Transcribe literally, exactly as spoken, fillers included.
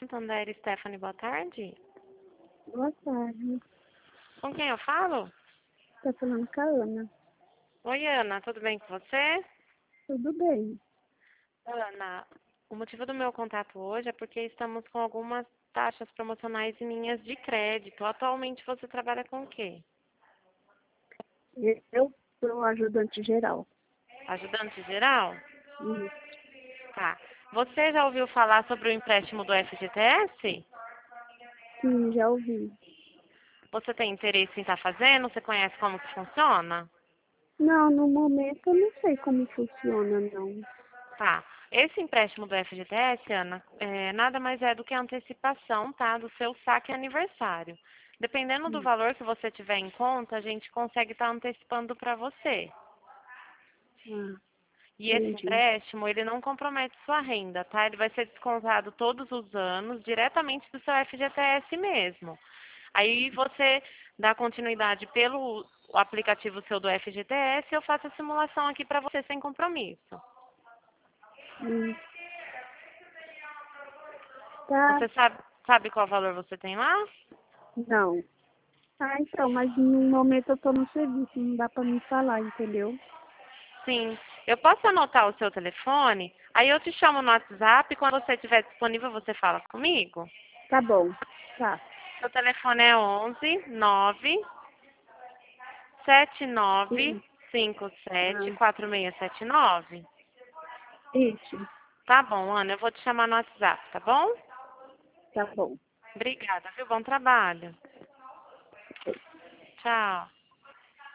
Santander, Stephanie, boa tarde. Boa tarde. Com quem eu falo? Tá falando com a Ana. Oi, Ana, tudo bem com você? Tudo bem. Ana, o motivo do meu contato hoje é porque estamos com algumas taxas promocionais em linhas de crédito. Atualmente você trabalha com o quê? Eu sou ajudante geral. Ajudante geral? Isso. Tá. Você já ouviu falar sobre o empréstimo do F G T S? Sim, já ouvi. Você tem interesse em estar fazendo? Você conhece como que funciona? Não, no momento eu não sei como funciona, não. Tá. Esse empréstimo do F G T S, Ana, é, nada mais é do que a antecipação, tá, do seu saque aniversário. Dependendo do Hum, valor que você tiver em conta, a gente consegue estar antecipando para você. Ah, E esse entendi. empréstimo, ele não compromete sua renda, tá? Ele vai ser descontado todos os anos, diretamente do seu F G T S mesmo. Aí você dá continuidade pelo aplicativo seu do F G T S e eu faço a simulação aqui para você sem compromisso. Hum, Tá, Você sabe, sabe qual valor você tem lá? não. Ah, então, mas no momento eu tô no serviço, não dá pra me falar, entendeu? Sim. Eu posso anotar o seu telefone? Aí eu te chamo no WhatsApp. Quando você estiver disponível, você fala comigo. Tá bom. Tá. Seu telefone é onze nove sete nove Sim. cinco sete Ah, quatro seis sete nove. isso. Tá bom, Ana. Eu vou te chamar no WhatsApp, tá bom? Tá bom. Obrigada, viu? Bom trabalho. Tchau.